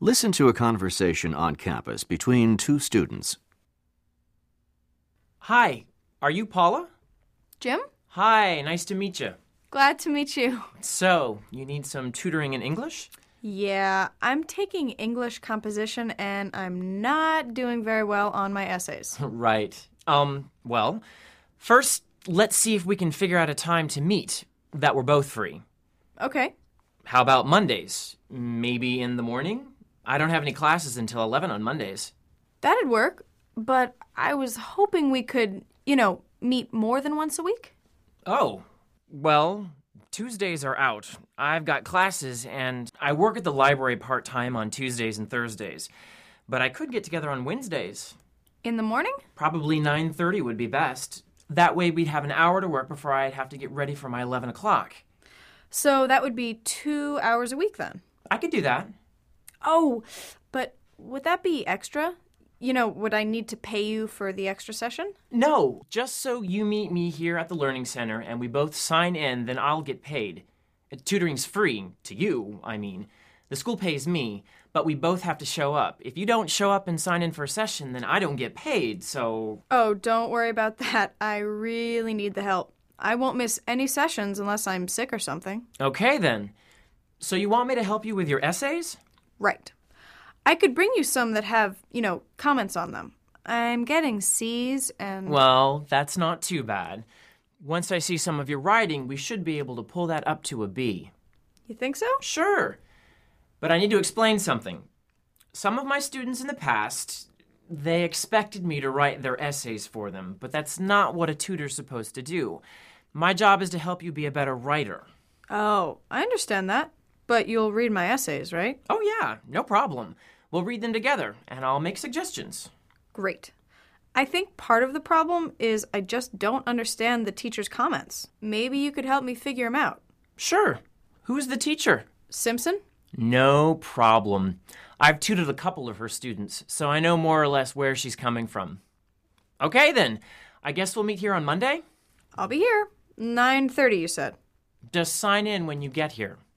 Listen to a conversation on campus between two students. Hi, are you Paula? Jim? Hi, nice to meet you. Glad to meet you. So, you need some tutoring in English? Yeah, I'm taking English composition and I'm not doing very well on my essays. Right. Well, first, let's see if we can figure out a time to meet that we're both free. Okay. How about Mondays? Maybe in the morning? I don't have any classes until 11 on Mondays. That'd work, but I was hoping we could, meet more than once a week. Oh, well, Tuesdays are out. I've got classes, and I work at the library part-time on Tuesdays and Thursdays. But I could get together on Wednesdays. In the morning? Probably 9:30 would be best. That way we'd have an hour to work before I'd have to get ready for my 11 o'clock. So that would be 2 hours a week then? I could do that. Oh, but would that be extra? Would I need to pay you for the extra session? No, just so you meet me here at the Learning Center and we both sign in, then I'll get paid. Tutoring's free, to you, I mean. The school pays me, but we both have to show up. If you don't show up and sign in for a session, then I don't get paid, so... Oh, don't worry about that. I really need the help. I won't miss any sessions unless I'm sick or something. Okay, then. So you want me to help you with your essays? Right. I could bring you some that have, comments on them. I'm getting C's and... Well, that's not too bad. Once I see some of your writing, we should be able to pull that up to a B. You think so? Sure. But I need to explain something. Some of my students in the past, they expected me to write their essays for them, but that's not what a tutor's supposed to do. My job is to help you be a better writer. Oh, I understand that. But you'll read my essays, right? Oh, yeah, no problem. We'll read them together, and I'll make suggestions. Great. I think part of the problem is I just don't understand the teacher's comments. Maybe you could help me figure them out. Sure. Who's the teacher? Simpson? No problem. I've tutored a couple of her students, so I know more or less where she's coming from. Okay, then. I guess we'll meet here on Monday? I'll be here. 9:30, you said. Just sign in when you get here.